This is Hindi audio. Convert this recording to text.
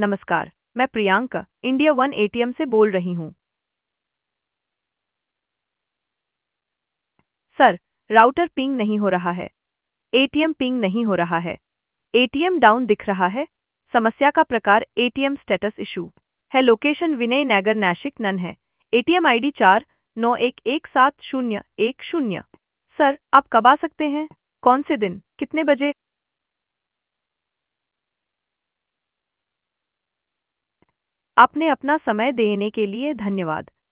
नमस्कार, मैं प्रियंका, इंडिया वन एटीएम से बोल रही हूँ। सर, राउटर पिंग नहीं हो रहा है। एटीएम पिंग नहीं हो रहा है। एटीएम डाउन दिख रहा है। समस्या का प्रकार एटीएम स्टेटस इशू है। लोकेशन विनय नगर नाशिक नन है। ATM ID 49117010। सर, आप कब आ सकते हैं? कौन से दिन? कितने बजे? आपने अपना समय देने के लिए धन्यवाद।